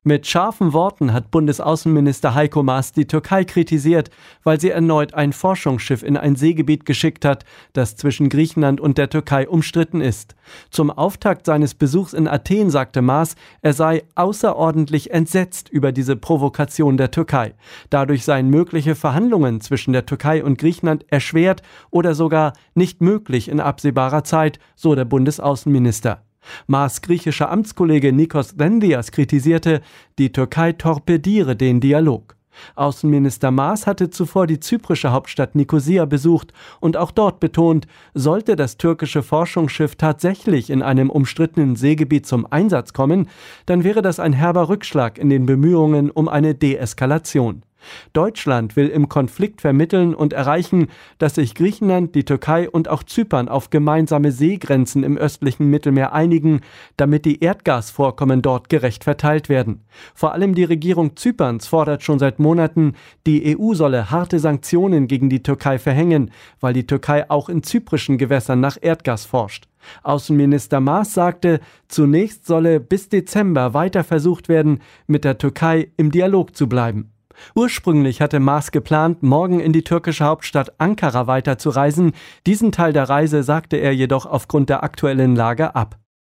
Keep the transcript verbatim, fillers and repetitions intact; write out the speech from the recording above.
Mit scharfen Worten hat Bundesaußenminister Heiko Maas die Türkei kritisiert, weil sie erneut ein Forschungsschiff in ein Seegebiet geschickt hat, das zwischen Griechenland und der Türkei umstritten ist. Zum Auftakt seines Besuchs in Athen sagte Maas, er sei außerordentlich entsetzt über diese Provokation der Türkei. Dadurch seien mögliche Verhandlungen zwischen der Türkei und Griechenland erschwert oder sogar nicht möglich in absehbarer Zeit, so der Bundesaußenminister. Maas' griechischer Amtskollege Nikos Dendias kritisierte, die Türkei torpediere den Dialog. Außenminister Maas hatte zuvor die zyprische Hauptstadt Nikosia besucht und auch dort betont, sollte das türkische Forschungsschiff tatsächlich in einem umstrittenen Seegebiet zum Einsatz kommen, dann wäre das ein herber Rückschlag in den Bemühungen um eine Deeskalation. Deutschland will im Konflikt vermitteln und erreichen, dass sich Griechenland, die Türkei und auch Zypern auf gemeinsame Seegrenzen im östlichen Mittelmeer einigen, damit die Erdgasvorkommen dort gerecht verteilt werden. Vor allem die Regierung Zyperns fordert schon seit Monaten, die E U solle harte Sanktionen gegen die Türkei verhängen, weil die Türkei auch in zyprischen Gewässern nach Erdgas forscht. Außenminister Maas sagte, zunächst solle bis Dezember weiter versucht werden, mit der Türkei im Dialog zu bleiben. Ursprünglich hatte Maas geplant, morgen in die türkische Hauptstadt Ankara weiterzureisen. Diesen Teil der Reise sagte er jedoch aufgrund der aktuellen Lage ab.